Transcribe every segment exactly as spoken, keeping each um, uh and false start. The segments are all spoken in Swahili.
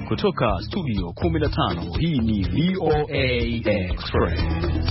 Kutoka studio kumi na tano, hii ni V O A Express.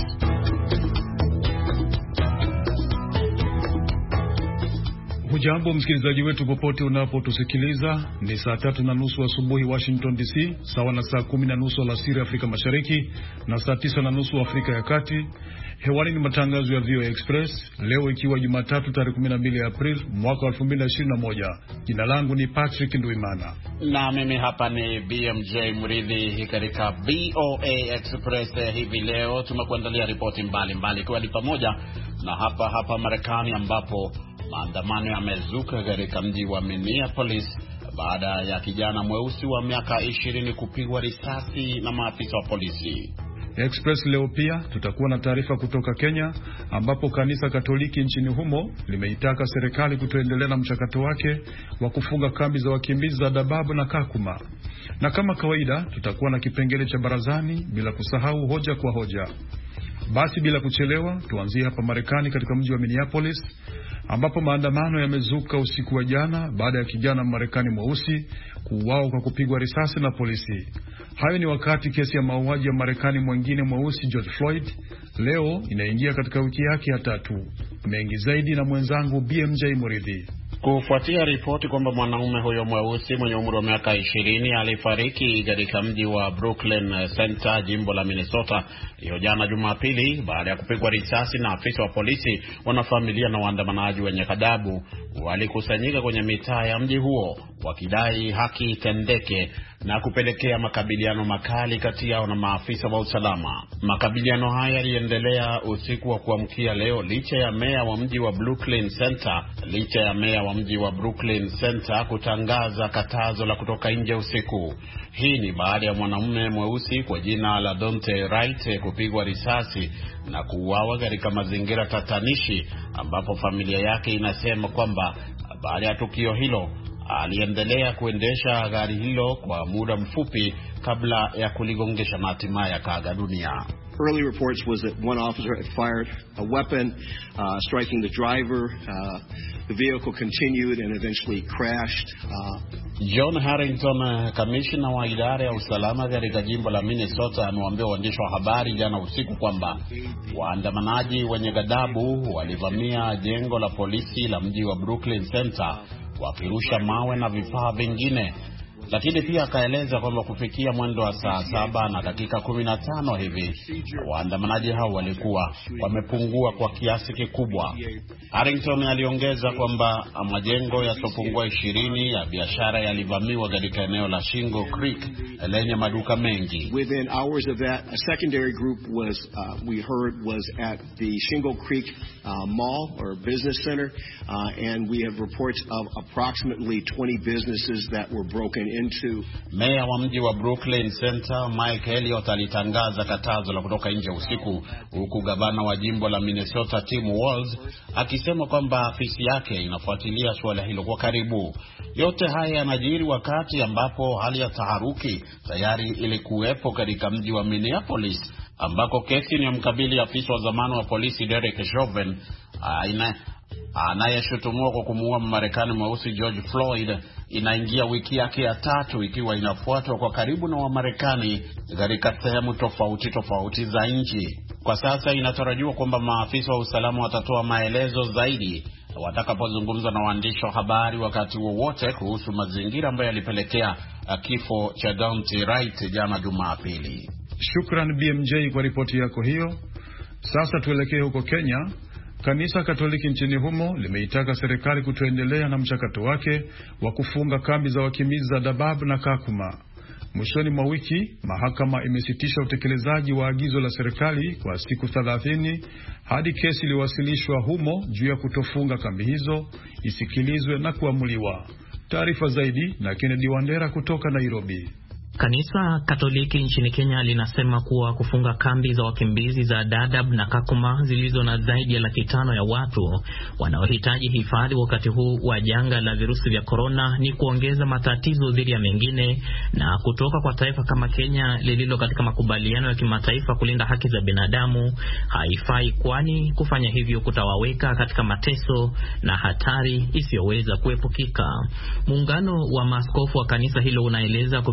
Hujambo msikilizaji wetu popote unapotusikiliza. Ni saa tatu na nusu asubuhi Washington D C, sawa na saa kumi na nusu alasiri Afrika Mashariki na saa tisa na nusu Afrika ya Kati. Hewani ni matangazo ya V O A Express, leo ikiwa Jumatatu tarehe kumi na mbili Aprili mwaka elfu mbili na ishirini na moja. Jina langu ni Patrick Nduimana. Na mimi hapa ni B M J Mridhi katika V O A Express. Hivi leo tumekuandalia ripoti mbalimbali kwa ni pamoja na hapa hapa Marekani ambapo maandamano yamezuka katika mji wa Minneapolis baada ya kijana mweusi wa miaka ishirini kupigwa risasi na maafisa wa polisi. Express leo pia tutakuwa na taarifa kutoka Kenya ambapo kanisa Katoliki nchini humo limeitaka serikali kutoendelea na mchakato wake wa kufunga kambi za wakimbizi za Dadaab na Kakuma. Na kama kawaida tutakuwa na kipengele cha barazani, bila kusahau hoja kwa hoja. Basi bila kuchelewa tuanzie hapa Marekani katika mji wa Minneapolis ambapo maandamano yamezuka usiku wa jana baada ya kijana Marekani mweusi kuuawa kwa kupigwa risasi na polisi. Hayo ni wakati kesi ya mauaji ya Marekani mwingine mweusi George Floyd leo inaingia katika wiki yake ya tatu. Mengi zaidi na mwenzangu B M J Mridhi. Kufuatia ripoti kwamba mwanaume huyo mweusi mwenye umri wa miaka ishirini alifariki katika mji wa Brooklyn Center, jimbo la Minnesota, hiyo jana Jumapili baada ya kupigwa risasi na afisa wa polisi, wanafamilia na waandamanaji wenye ghadhabu walikusanyika kwenye mitaa ya mji huo wakidai haki itendeke na kupelekea makabiliano makali kati yao na maafisa wa usalama. Makabiliano haya yaliendelea usiku wa kuamkia leo licha ya meya wa mji wa Brooklyn Center, licha ya meya wa mji wa Brooklyn Center kutangaza katazo la kutoka nje usiku. Hii ni baada ya mwanamume mweusi kwa jina la Daunte Wright kupigwa risasi na kuuawa katika mazingira tatanishi, ambapo familia yake inasema kwamba baada ya tukio hilo aliendelea kuendesha gari hilo kwa muda mfupi kabla ya kuligongesha na hatimaye akaaga dunia. Early reports was that one officer had fired a weapon, uh, striking the driver. Uh, the vehicle continued and eventually crashed. Uh, John Harrington, kamishna wa idara ya usalama katika jimbo la Minnesota, amewaambia waandishi wa habari jana usiku kwamba waandamanaji wenye ghadhabu walivamia jengo la polisi la mji wa Brooklyn Center wakirusha mawe na vifaa vingine. Lakini pia akaeleza kwamba kufikia mwendo wa saa saba na dakika kumi na tano hivi waandamanaji hao walikuwa wamepungua kwa kiasi kikubwa. Harrington aliongeza kwamba majengo yasopungua ishirini ya biashara yalivamiwa katika eneo la Shingle Creek lenye maduka mengi. Within hours of that, a secondary group was uh, we heard was at the Shingle Creek uh, Mall or business center, uh, and we have reports of approximately twenty businesses that were broken into. Meya wa mji wa Brooklyn Center Mike Elliott alitangaza katazo la kutoka nje usiku, huku gavana wa jimbo la Minnesota Tim Walz akisema kwamba afisi yake inafuatilia suala hilo kwa karibu. Yote haya yanajiri wakati ambapo hali ya taharuki tayari ilikuwepo katika mji wa Minneapolis, ambako kesi ni mkabili afisa wa zamani wa polisi Derek Chauvin aina anayeshutumiwa kwa kumuua Marekani mweusi George Floyd inaingia wiki yake ya tatu, ikiwa inafuatwa kwa karibu na Wamarekani katika sehemu tofauti tofauti za nchi. Kwa sasa inatarajiwa kwamba maafisa wa usalama watatoa maelezo zaidi watakapozungumza na waandishi wa habari wakati wowote kuhusu mazingira ambayo yalipelekea kifo cha Daunte Wright jana Jumapili. Shukran B M J kwa ripoti yako hiyo. Sasa tuelekee huko Kenya. Kanisa Katoliki nchini humo limeitaka serikali kutoendelea na mchakato wake wa kufunga kambi za wakimbizi za Dadaab na Kakuma. Mwishoni mwa wiki, mahakama imesitisha utekelezaji wa agizo la serikali kwa siku thelathini hadi kesi iliwasilishwa humo juu ya kutofunga kambi hizo isikilizwe na kuamuliwa. Taarifa zaidi na Kennedy Wandera kutoka Nairobi. Kanisa Katoliki nchini Kenya linasema kuwa kufunga kambi za wakimbizi za Dadaab na Kakuma zilizo na zaidi ya laki tano ya watu wanaohitaji hifadhi wakati huu wa janga la virusi vya korona ni kuongeza matatizo dhidi ya mengine na kutoka kwa taifa kama Kenya lililo katika makubaliano ya kimataifa kulinda haki za binadamu haifai, kwani kufanya hivyo kutawaweka katika mateso na hatari isiyoweza kuepukika. Muungano wa maaskofu wa kanisa hilo unaeleza kupitia taarifa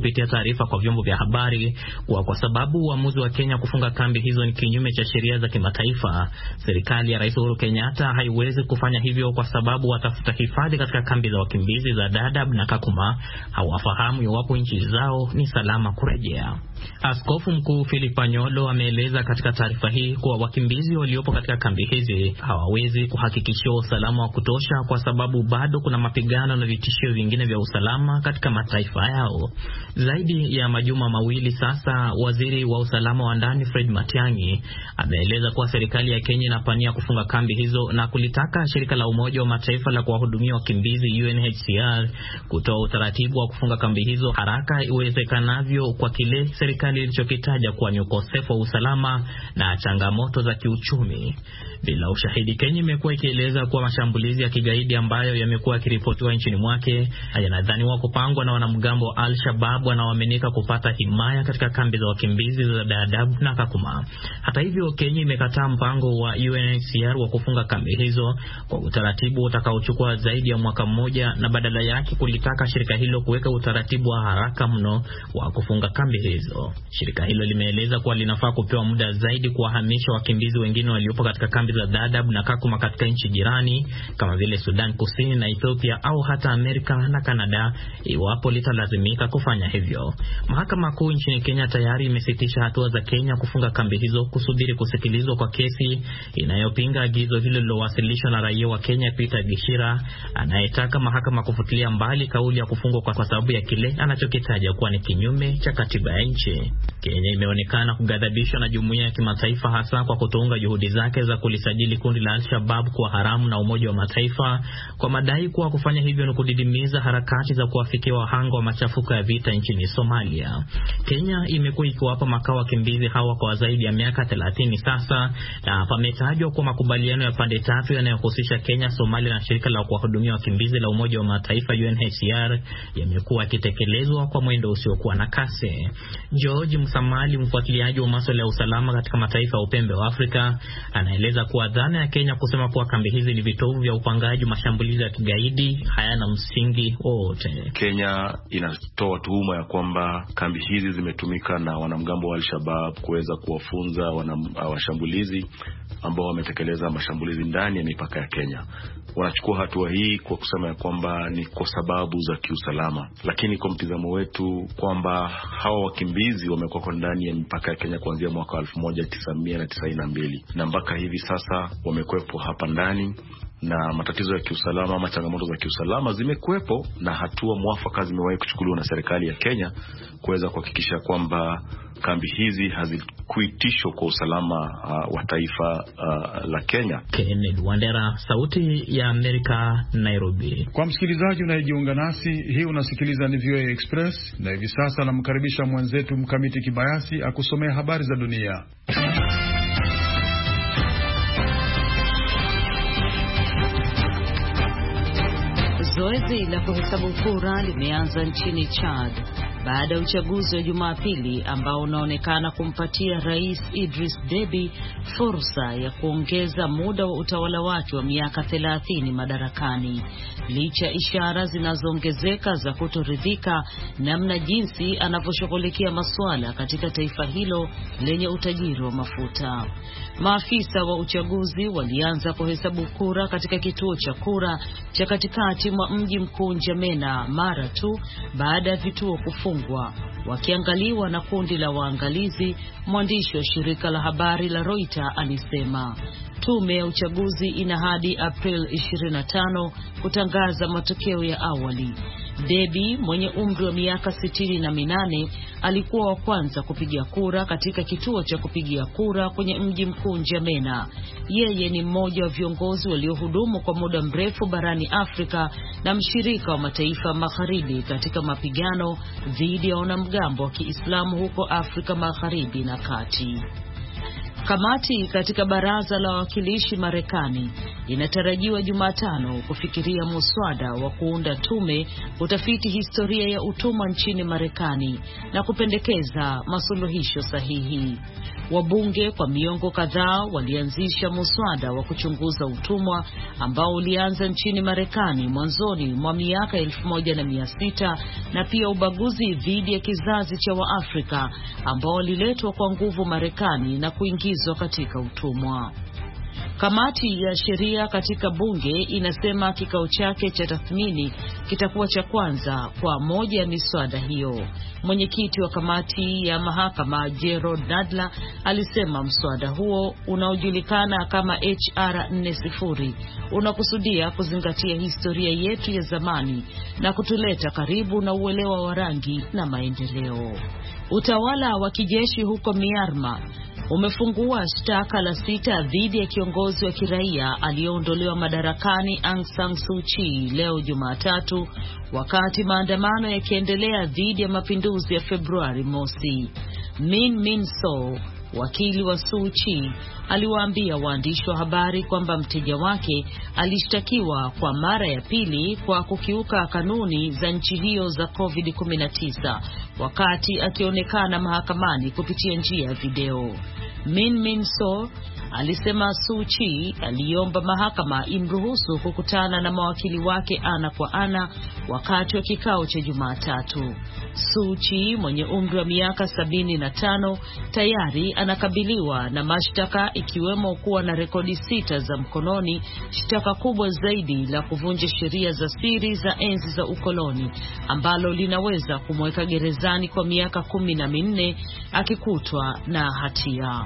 taarifa kwa vyombo vya habari kwa, kwa sababu uamuzi wa Kenya kufunga kambi hizo ni kinyume cha sheria za kimataifa. Serikali ya Rais Uhuru Kenyatta haiwezi kufanya hivyo kwa sababu watafuta hifadhi katika kambi za wakimbizi za Dadaab na Kakuma hawafahamu iwapo nchi zao ni salama kurejea. Askofu Mkuu Philip Anyolo ameeleza katika taarifa hii kuwa wakimbizi waliopo katika kambi hizi hawawezi kuhakikishiwa usalama wa kutosha kwa sababu bado kuna mapigano na vitishio vingine vya usalama katika mataifa yao. Zaidi ya majuma mawili sasa, waziri wa usalama wa ndani Fred Matiang'i ameeleza kuwa serikali ya Kenya inapania kufunga kambi hizo na kulitaka shirika la Umoja wa Mataifa la kuwahudumia wakimbizi U N H C R kutoa utaratibu wa kufunga kambi hizo haraka iwezekanavyo kwa kile serikali ilichokitaja kuwa ni ukosefu wa usalama na changamoto za kiuchumi. Bila ushahidi, Kenya imekuwa ikieleza kuwa mashambulizi ya kigaidi ambayo yamekuwa yakiripotiwa nchini mwake yanadhaniwa kupangwa na wanamgambo wa Al-Shabaab wanaoaminika kupata himaya katika kambi za wakimbizi za Dadaab na Kakuma. Hata hivyo, Kenya imekataa mpango wa U N H C R wa kufunga kambi hizo kwa utaratibu utakaochukua zaidi ya mwaka mmoja, na badala yake kulitaka shirika hilo kuweka utaratibu wa haraka mno wa kufunga kambi hizo. Shirika hilo limeeleza kuwa linafaa kupewa muda zaidi kuwahamisha wakimbizi wengine waliopo katika kambi za Dadaab na Kakuma katika nchi jirani kama vile Sudan Kusini na Ethiopia au hata Amerika na Canada iwapo litalazimika kufanya hivyo. Mahakama Kuu nchini Kenya tayari imesitisha hatua za Kenya kufunga kambi hizo kusubiri kusikilizwa kwa kesi inayopinga agizo hilo lilowasilishwa na raia wa Kenya Peter Gishira anayetaka mahakama kufutilia mbali kauli ya kufungwa kwa sababu ya kile anachokitaja kuwa ni kinyume cha katiba ya nchi. Kenya imeonekana kughadhabishwa na jumuiya ya kimataifa hasa kwa kutounga juhudi zake za kulisajili kundi la Al-Shabaab kwa haramu na Umoja wa Mataifa kwa madai kuwa kufanya hivyo ni kudidimiza harakati za kuwafikia wahanga wa machafuko ya vita nchini Somalia. Kenya imekuwa ikiwapa makao wakimbizi hawa kwa zaidi ya miaka thelathini sasa, na pametajwa kwa makubaliano ya pande tatu yanayohusisha Kenya, Somalia na shirika la kuwahudumia wakimbizi la Umoja wa Mataifa U N H C R yamekuwa yakitekelezwa kwa mwendo usiokuwa na kasi. George Msamali, mfuatiliaji wa masuala ya usalama katika mataifa ya upembe wa Afrika, anaeleza kuwa dhana ya Kenya kusema kuwa kambi hizi ni vitovu vya upangaji mashambulizi ya kigaidi hayana msingi wote. Kenya inatoa tuhuma ya kwamba kambi hizi zimetumika na wanamgambo wa Al-Shabaab kuweza kuwafunza washambulizi ambao wametekeleza mashambulizi ndani ya mipaka ya Kenya. Wanachukua hatua hii kwa kusema ya kwamba ni kwa sababu za kiusalama, lakini kwa mtizamo wetu kwamba hawa wakimbizi wamekuwa ndani ya mipaka ya Kenya kuanzia mwaka elfu moja tisa mia tisaini na mbili na mpaka hivi sasa wamekuwepo hapa ndani, na matatizo ya kiusalama ama changamoto za kiusalama zimekuwepo, na hatua mwafaka zimewahi kuchukuliwa na serikali ya Kenya kuweza kuhakikisha kwamba kambi hizi hazikuitishwa kwa usalama uh, wa taifa uh, la Kenya. Kennedy Wandera, Sauti ya Amerika, Nairobi. Kwa msikilizaji unayejiunga nasi, hii unasikiliza ni V O A Express, na hivi sasa namkaribisha mwenzetu Mkamiti Kibayasi akusomea habari za dunia. Zoezi la kuhesabu kura limeanza nchini Chad baada ya uchaguzi wa Jumapili ambao unaonekana kumpatia Rais Idris Deby fursa ya kuongeza muda wa utawala wake wa miaka thelathini madarakani, licha ishara zinazoongezeka za kutoridhika namna jinsi anavyoshughulikia masuala katika taifa hilo lenye utajiri wa mafuta. Maafisa wa uchaguzi walianza kuhesabu kura katika kituo cha kura cha katikati mwa mji mkuu N'Djamena mara tu baada ya vituo kufungwa, wakiangaliwa na kundi la waangalizi. Mwandishi wa shirika la habari la Reuters alisema tume ya uchaguzi ina hadi April ishirini na tano kutangaza matokeo ya awali. Deby mwenye umri wa miaka sitini na minane alikuwa wa kwanza kupiga kura katika kituo cha kupigia kura kwenye mji mkuu N'Djamena. Yeye ni mmoja wa viongozi waliohudumu kwa muda mrefu barani Afrika na mshirika wa mataifa magharibi katika mapigano dhidi ya wanamgambo wa Kiislamu huko Afrika Magharibi na Kati. Kamati katika baraza la wawakilishi Marekani inatarajiwa Jumatano kufikiria muswada wa kuunda tume utafiti historia ya utumwa nchini Marekani na kupendekeza masuluhisho sahihi. Wabunge kwa miongo kadhaa walianzisha muswada wa kuchunguza utumwa ambao ulianza nchini Marekani mwanzoni mwa miaka elfu moja na mia sita na pia ubaguzi dhidi ya kizazi cha Waafrika ambao waliletwa kwa nguvu Marekani na kuingizwa katika utumwa. Kamati ya sheria katika bunge inasema kikao chake cha tathmini kitakuwa cha kwanza kwa moja ya miswada hiyo. Mwenyekiti wa kamati ya mahakama Gerald Nadler alisema mswada huo unaojulikana kama H R nne sifuri unakusudia kuzingatia historia yetu ya zamani na kutuleta karibu na uelewa wa rangi na maendeleo. Utawala wa kijeshi huko Myanmar umefungua shtaka la sita dhidi ya kiongozi wa kiraia aliyeondolewa madarakani Aung San Suu Kyi leo Jumatatu, wakati maandamano yakiendelea dhidi ya mapinduzi ya Februari mosi. Min Min So, wakili wa Suu Kyi, aliwaambia waandishi wa habari kwamba mteja wake alishtakiwa kwa mara ya pili kwa kukiuka kanuni za nchi hiyo za covid kumi na tisa wakati akionekana mahakamani kupitia njia ya video. Min Min So alisema Suu Kyi aliomba mahakama imruhusu kukutana na mawakili wake ana kwa ana wakati wa kikao cha Jumatatu. Suu Kyi mwenye umri wa miaka sabini na tano tayari anakabiliwa na mashtaka ikiwemo kuwa na rekodi sita za mkononi, shtaka kubwa zaidi la kuvunja sheria za siri za enzi za ukoloni ambalo linaweza kumweka gerezani kwa miaka kumi na minne akikutwa na hatia.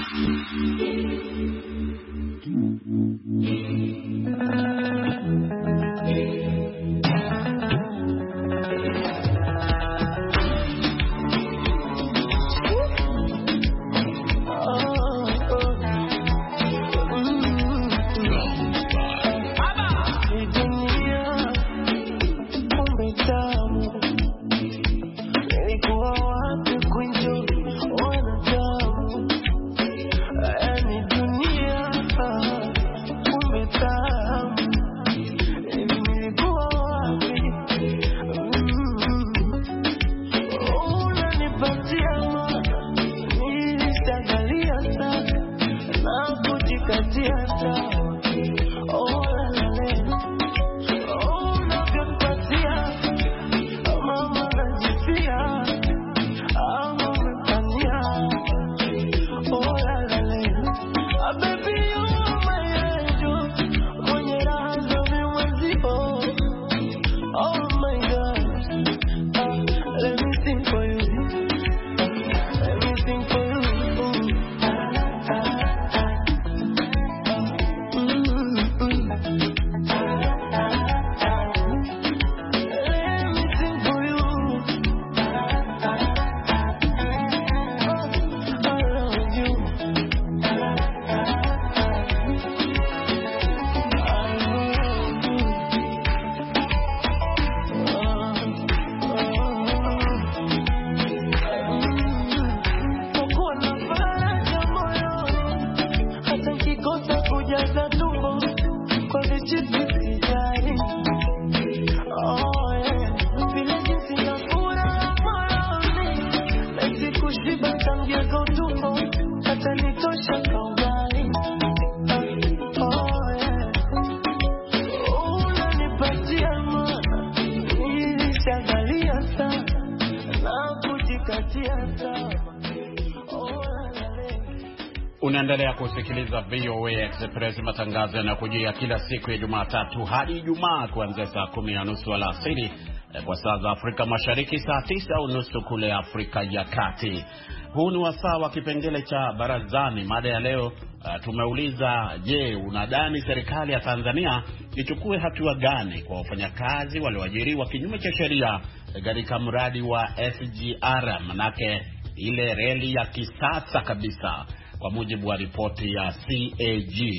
Unaendelea kusikiliza V O A Express, matangazo yanakujia kila siku ya Jumatatu hadi Ijumaa kuanzia saa kumi na nusu alasiri kwa saa za Afrika Mashariki, saa tisa unusu kule Afrika ya Kati. Huu ni wasaa wa kipengele cha barazani. Mada ya leo uh, tumeuliza, je, unadhani serikali ya Tanzania ichukue hatua gani kwa wafanyakazi walioajiriwa kinyume cha sheria katika mradi wa S G R, manake ile reli ya kisasa kabisa, kwa mujibu wa ripoti ya C A G.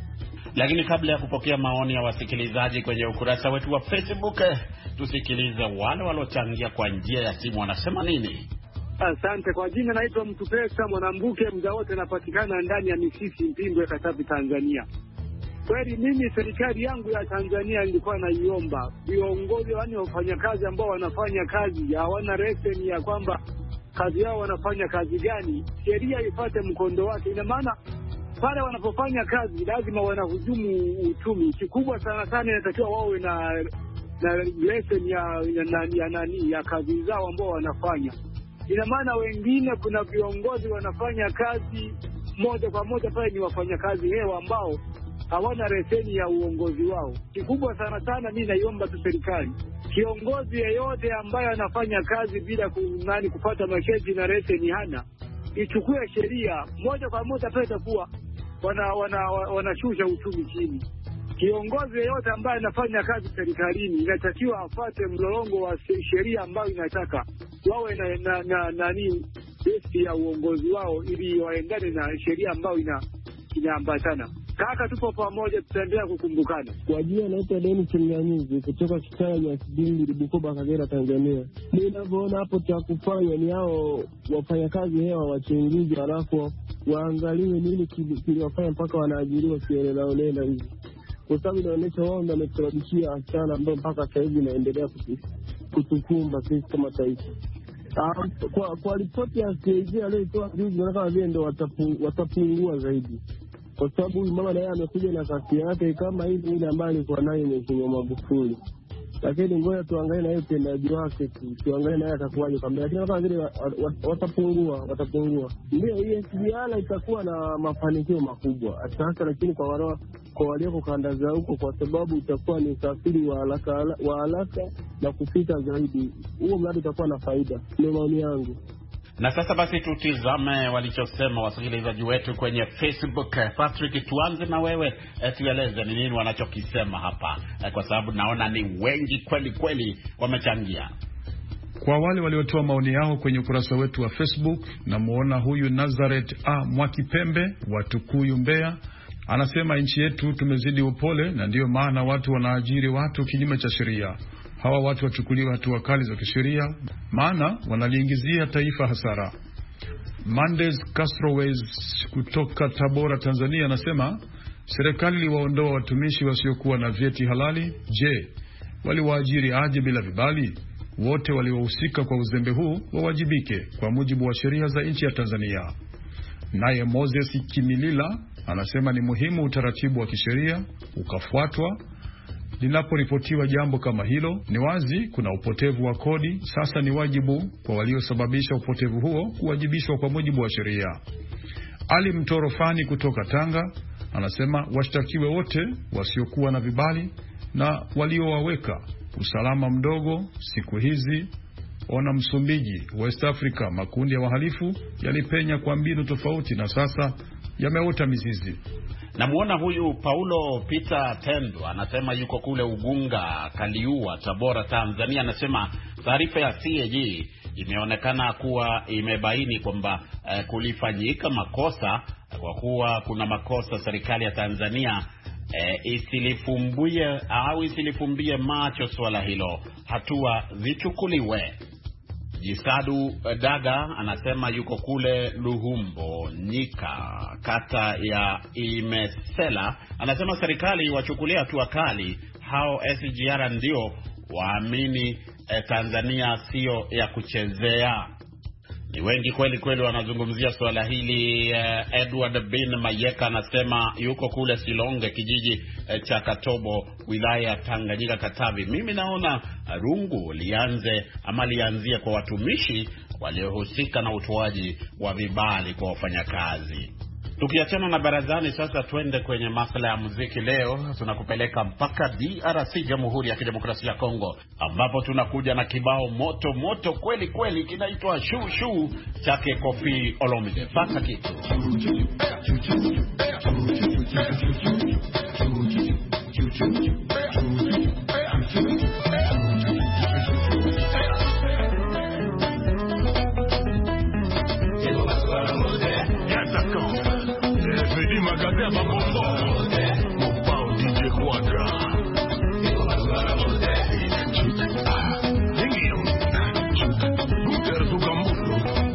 Lakini kabla ya kupokea maoni ya wasikilizaji kwenye ukurasa wetu wa Facebook, tusikilize wale waliochangia kwa njia ya simu wanasema nini. Asante. Kwa jina naitwa Mtupesa Mwanambuke, mda wote napatikana ndani ya Misisi Mpimbwe, Katavi, Tanzania. Kweli mimi serikali yangu ya Tanzania nilikuwa naiomba viongozi, yani wafanyakazi ambao wanafanya kazi hawana leseni ya kwamba kazi yao wanafanya kazi gani, sheria ipate mkondo wake. Ina maana pale wanapofanya kazi lazima wanahujumu uchumi. Kikubwa sana sana inatakiwa wawe na na leseni ya ya nani ya, nani, ya kazi zao ambao wanafanya. Ina maana wengine kuna viongozi wanafanya kazi moja kwa moja pale ni wafanyakazi hewa ambao hawana leseni ya uongozi wao. Kikubwa sana sana mimi naiomba tu serikali, kiongozi yeyote ambaye anafanya kazi bila kunani kupata masheti na leseni hana, ichukue sheria moja kwa moja pale, itakuwa wana wanashusha wana uchumi chini. Kiongozi yeyote ambaye anafanya kazi serikalini inatakiwa afuate mlolongo wa sheria ambayo inataka wawe na na, na nani besi ya uongozi wao ili waendane na sheria ambayo ina inaambatana. Kaka, tupo pamoja, tutaendelea kukumbukana. Kwa jina naitwa Dennis Mnyanyuzi kutoka Kitaya ya Kibindi, Bukoba, Kagera, Tanzania. Mimi ninavyoona hapo cha kufanya ni hao wafanyakazi hewa wachunguzi, halafu waangaliwe nini kiliwafanya mpaka wanaajiriwa kielea olela hivi, kwa sababu inaonyesha wao ndio wamesababishia hasara ambayo mpaka sasa hivi inaendelea kutukumba sisi kama taifa. Um, kwa kwa ripoti ya C A G aliyotoa juzi, naona kama vile ndio watapungua zaidi, kwa sababu huyu mama naye amekuja na kasi yake kama hivi ile ambayo alikuwa nayo Mheshimiwa Magufuli. Lakini ngoja tuangalie na yeye utendaji wake, tuangalie naye atakuwaje kama, lakini kama vile watapungua watapungua. Ndio hii S G R itakuwa na mafanikio makubwa sasa, lakini kwa wale kwa walioko kanda za huko, kwa sababu itakuwa ni usafiri wa haraka wa haraka na kufika zaidi, huo mradi utakuwa na faida. Ni maoni yangu. Na sasa basi tutizame walichosema wasikilizaji wetu kwenye Facebook. Patrick, tuanze na wewe, tueleze ni nini wanachokisema hapa, kwa sababu naona ni wengi kweli kweli wamechangia. Kwa wale waliotoa maoni yao kwenye ukurasa wetu wa Facebook, namuona huyu Nazareth A Mwakipembe wa Tukuyu, Mbeya, anasema nchi yetu tumezidi upole na ndiyo maana watu wanaajiri watu kinyume cha sheria. Hawa watu wachukuliwa hatua kali za kisheria, maana wanaliingizia taifa hasara. Mandes Castroways kutoka Tabora, Tanzania, anasema serikali iliwaondoa watumishi wasiokuwa na vyeti halali. Je, waliwaajiri aje bila vibali? Wote waliohusika kwa uzembe huu wawajibike kwa mujibu wa sheria za nchi ya Tanzania. Naye Moses Kimilila anasema ni muhimu utaratibu wa kisheria ukafuatwa linaporipotiwa jambo kama hilo. Ni wazi kuna upotevu wa kodi, sasa ni wajibu kwa waliosababisha upotevu huo kuwajibishwa kwa mujibu wa sheria. Ali Mtorofani kutoka Tanga anasema washtakiwe wote wasiokuwa na vibali na waliowaweka usalama mdogo. Siku hizi ona Msumbiji, West Africa, makundi ya wahalifu yalipenya kwa mbinu tofauti na sasa yameota mizizi. Namuona huyu Paulo Peter Tendo anasema yuko kule Ugunga, Kaliua, Tabora, Tanzania. Anasema taarifa ya C A G imeonekana kuwa imebaini kwamba eh, kulifanyika makosa, kwa kuwa kuna makosa serikali ya Tanzania eh, isilifumbie au isilifumbie macho swala hilo, hatua zichukuliwe. Jisadu Daga anasema yuko kule Luhumbo, Nyika, kata ya Imesela. Anasema serikali wachukulia hatua kali hao S G R, ndio waamini eh, Tanzania sio ya kuchezea. Ni wengi kweli kweli wanazungumzia swala hili. eh, Edward bin Mayeka anasema yuko kule Silonge, kijiji eh, cha Katobo, wilaya ya Tanganyika, Katavi. Mimi naona rungu lianze ama lianzie kwa watumishi waliohusika na utoaji wa vibali kwa wafanyakazi. Tukiachana na barazani, sasa twende kwenye masuala ya muziki. Leo tunakupeleka mpaka D R C, Jamhuri ya Kidemokrasia ya Kongo, ambapo tunakuja na kibao moto moto kweli kweli kinaitwa Shu Shu chake Koffi Olomide. Pata kitu. Magazia mabombo Mopao D J Quadra Ingio Buter Sukambulo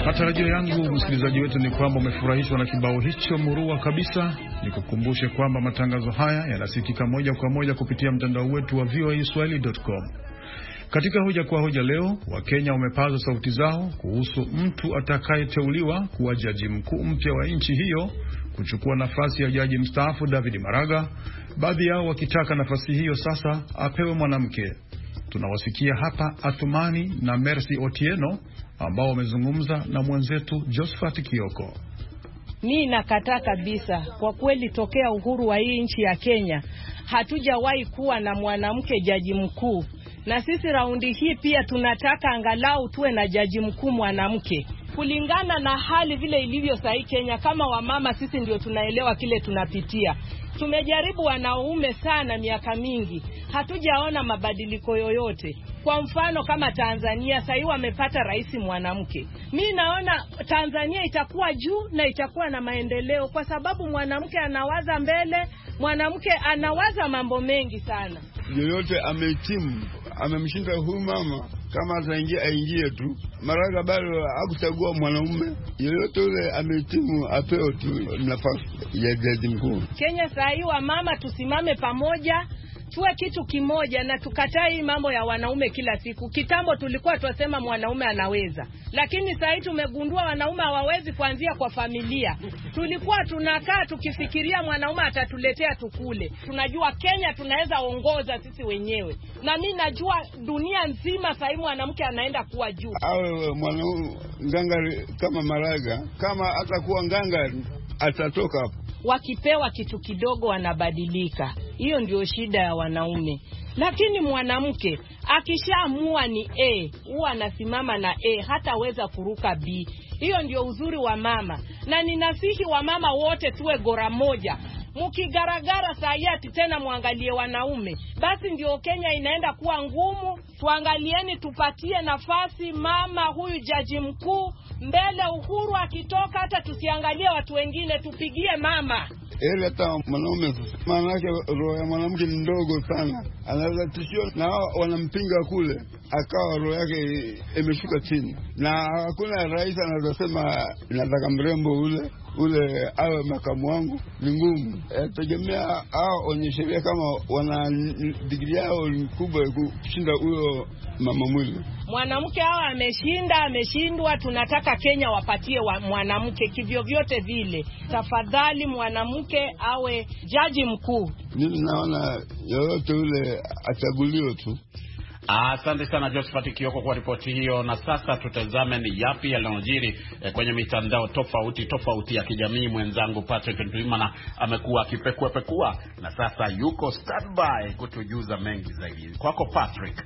Matarajio yangu msikilizaji wetu ni kwamba umefurahishwa na kibao hicho murua kabisa. Nikukumbushe kwamba matangazo haya yanasikika moja kwa moja kupitia mtandao wetu wa v o a swahili dot com. Katika hoja kwa hoja leo, Wakenya wamepaza sauti zao kuhusu mtu atakayeteuliwa kuwa jaji mkuu mpya wa nchi hiyo kuchukua nafasi ya jaji mstaafu David Maraga, baadhi yao wakitaka nafasi hiyo sasa apewe mwanamke. Tunawasikia hapa Athumani na Mercy Otieno ambao wamezungumza na mwenzetu Josephat Kioko. Mimi nakataa kabisa. Kwa kweli tokea uhuru wa hii nchi ya Kenya hatujawahi kuwa na mwanamke jaji mkuu. Na sisi raundi hii pia tunataka angalau tuwe na jaji mkuu mwanamke. Kulingana na hali vile ilivyo sahi Kenya, kama wamama sisi ndio tunaelewa kile tunapitia. Tumejaribu wanaume sana miaka mingi, hatujaona mabadiliko yoyote. Kwa mfano kama Tanzania sasa wamepata rais mwanamke. Mimi naona Tanzania itakuwa juu na itakuwa na maendeleo kwa sababu mwanamke anawaza mbele, mwanamke anawaza mambo mengi sana. Yoyote amehitimu, amemshinda huyu mama, kama ataingia aingie tu. Maraga bado hakuchagua mwanaume. Yoyote yule amehitimu apewe tu nafasi ya jaji mkuu. Kenya sasa wa mama tusimame pamoja, tuwe kitu kimoja na tukatai mambo ya wanaume kila siku. Kitambo tulikuwa tuwasema mwanaume anaweza, lakini sasa tumegundua wanaume hawawezi kuanzia kwa familia. Tulikuwa tunakaa tukifikiria mwanaume atatuletea tukule. Tunajua Kenya tunaweza ongoza sisi wenyewe. Na mimi najua dunia nzima sasa mwanamke anaenda kuwa juu. Awe mwanaume ngangari kama Maraga, kama atakuwa ngangari atatoka hapo. Wakipewa kitu kidogo wanabadilika. Hiyo ndio shida ya wanaume. Lakini mwanamke akishaamua ni A, huwa anasimama na A, hataweza kuruka B. Hiyo ndio uzuri wa mama. Na ninasihi wa mama wote tuwe gora moja. Mkigaragara sayati tena muangalie wanaume, basi ndio Kenya inaenda kuwa ngumu. Tuangalieni tupatie nafasi mama huyu jaji mkuu mbele. Uhuru akitoka hata tusiangalie watu wengine, tupigie mama. Ele hata mwanaume, maana yake roho ya mwanamke ni ndogo sana. Anaweza tishio na wanampinga kule, akawa roho yake imeshuka chini. Na hakuna rais anazosema nataka mrembo ule ule awe makamu wangu, ni ngumu. E, tegemea hao wenye sheria kama wana digrii yao kubwa kushinda huyo mama mwili. Mwanamke hawa ameshinda, ameshindwa, tunataka Kenya wapatie wa mwanamke kivyo vyote vile. Tafadhali mwanamke awe jaji mkuu. Mimi naona yoyote ule achaguliwe tu. Asante sana Josephat Kioko kwa ripoti hiyo. Na sasa tutazame ni yapi yanayojiri eh, kwenye mitandao tofauti tofauti ya kijamii. Mwenzangu Patrick Ntwimana amekuwa akipekua pekua na sasa yuko standby kutujuza mengi zaidi. Kwako Patrick.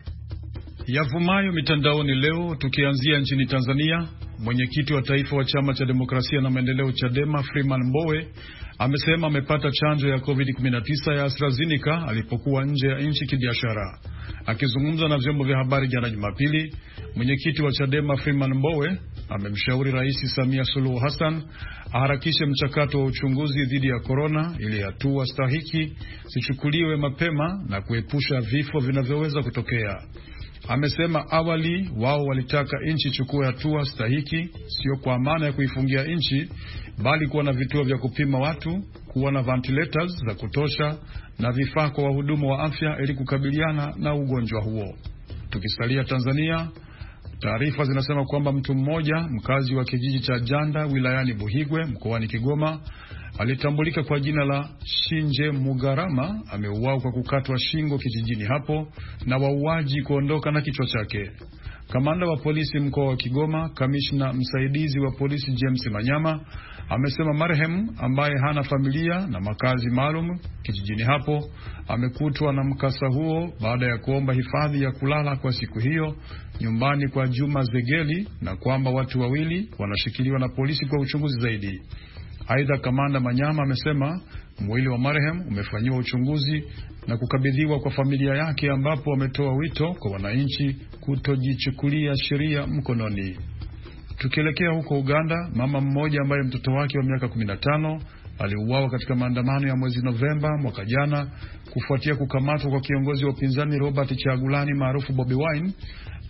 Yavumayo mitandaoni leo, tukianzia nchini Tanzania. Mwenyekiti wa taifa wa chama cha demokrasia na maendeleo Chadema Freeman Mbowe amesema amepata chanjo ya covid kumi na tisa ya AstraZeneca alipokuwa nje ya nchi kibiashara. Akizungumza na vyombo vya habari jana Jumapili, mwenyekiti wa Chadema Freeman Mbowe amemshauri Rais Samia Suluhu Hassan aharakishe mchakato wa uchunguzi dhidi ya corona ili hatua stahiki zichukuliwe mapema na kuepusha vifo vinavyoweza kutokea. Amesema awali wao walitaka nchi chukue hatua stahiki, sio kwa maana ya kuifungia nchi, bali kuwa na vituo vya kupima watu, kuwa na ventilators za kutosha na vifaa kwa wahudumu wa afya ili kukabiliana na ugonjwa huo. Tukisalia Tanzania, taarifa zinasema kwamba mtu mmoja mkazi wa kijiji cha Janda wilayani Buhigwe mkoani Kigoma alitambulika kwa jina la Shinje Mugarama ameuawa kwa kukatwa shingo kijijini hapo na wauaji kuondoka na kichwa chake. Kamanda wa polisi mkoa wa Kigoma, kamishna msaidizi wa polisi James Manyama, amesema marehemu ambaye hana familia na makazi maalum kijijini hapo amekutwa na mkasa huo baada ya kuomba hifadhi ya kulala kwa siku hiyo nyumbani kwa Juma Zegeli, na kwamba watu wawili wanashikiliwa na polisi kwa uchunguzi zaidi. Aidha, kamanda Manyama amesema mwili wa marehemu umefanyiwa uchunguzi na kukabidhiwa kwa familia yake, ambapo wametoa wito kwa wananchi kutojichukulia sheria mkononi. Tukielekea huko Uganda, mama mmoja ambaye mtoto wake wa miaka kumi na tano aliuawa katika maandamano ya mwezi Novemba mwaka jana kufuatia kukamatwa kwa kiongozi wa upinzani Robert Kyagulanyi maarufu Bobi Wine,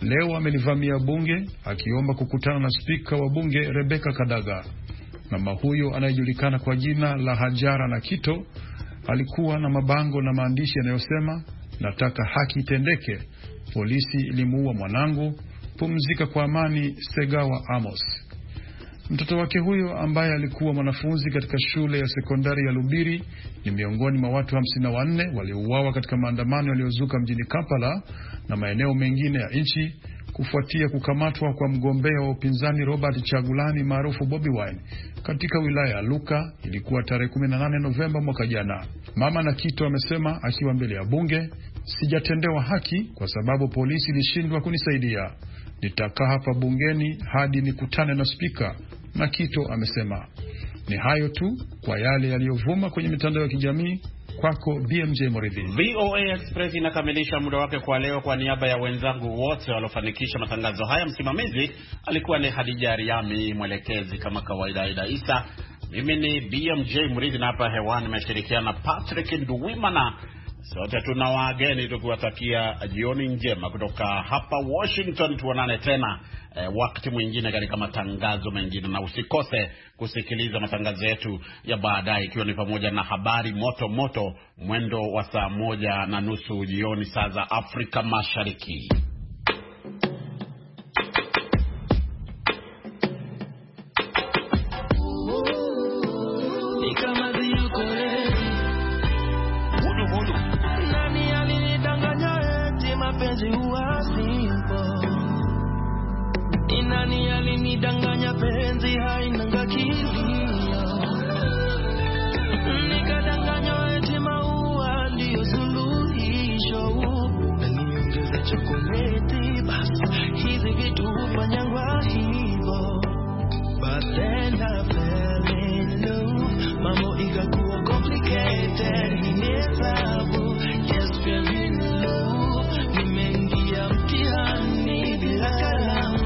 leo amelivamia bunge akiomba kukutana na spika wa bunge Rebecca Kadaga. Mama huyo anayejulikana kwa jina la Hajara Nakito alikuwa na mabango na maandishi yanayosema nataka haki itendeke, polisi ilimuua mwanangu, pumzika kwa amani Segawa Amos. Mtoto wake huyo ambaye alikuwa mwanafunzi katika shule ya sekondari ya Lubiri ni miongoni mwa watu hamsini na wanne waliouawa katika maandamano yaliyozuka mjini Kampala na maeneo mengine ya nchi kufuatia kukamatwa kwa mgombea wa upinzani Robert Chagulani maarufu Bobi Wine katika wilaya ya Luka. Ilikuwa tarehe kumi na nane Novemba mwaka jana. Mama Nakito amesema akiwa mbele ya bunge, sijatendewa haki kwa sababu polisi ilishindwa kunisaidia. Nitakaa hapa bungeni hadi nikutane na spika, Nakito amesema. Ni hayo tu kwa yale yaliyovuma kwenye mitandao ya kijamii. Kwako B M J Moridhi. V O A Express inakamilisha muda wake kwa leo. Kwa niaba ya wenzangu wote waliofanikisha matangazo haya, msimamizi alikuwa ni Hadija Riami, mwelekezi kama kawaida Aida Isa. Mimi ni B M J Moridhi na hapa hewani nimeshirikiana Patrick Nduwimana. Sote tuna wageni tukiwatakia jioni njema kutoka hapa Washington. Tuonane tena e, wakati mwingine katika matangazo mengine, na usikose kusikiliza matangazo yetu ya baadaye ikiwa ni pamoja na habari moto moto mwendo wa saa moja na nusu jioni saa za Afrika Mashariki. Inani alinidanganya penzi hainanga kilio, nikadanganywa eti maua ndio suluhisho, naniongeza chokoleti basi hizi vitu hufanyangwa hivyo. But then I fell in love, mambo ikakuwa complicated, nimesabu yes baby love, nimeingia mtihani bila kalamu.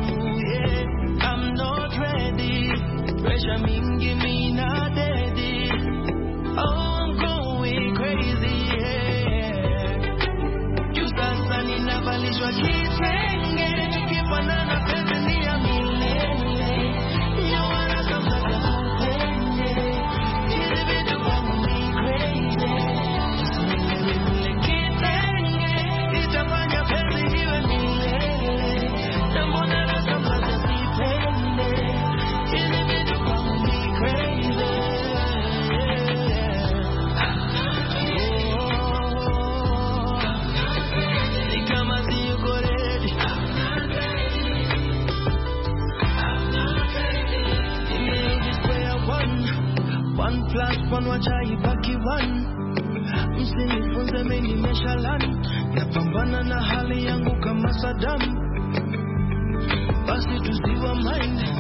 Pressure mingi mina daddy, oh I'm going crazy, yeah. You sasa ninavalishwa kitenge, tukifanana penzi ni ya milele. Nyawara kama kakupende, hizi vitu kwangu ni crazy. Usinilele vile kitenge, itafanya penzi iwe milele. Na mbona rasa mpaka sipende, hizi vitu one wachai baki one. Msinifunze mimi nimeshalani, napambana na hali yangu kama Saddam. Basi tusiwa mind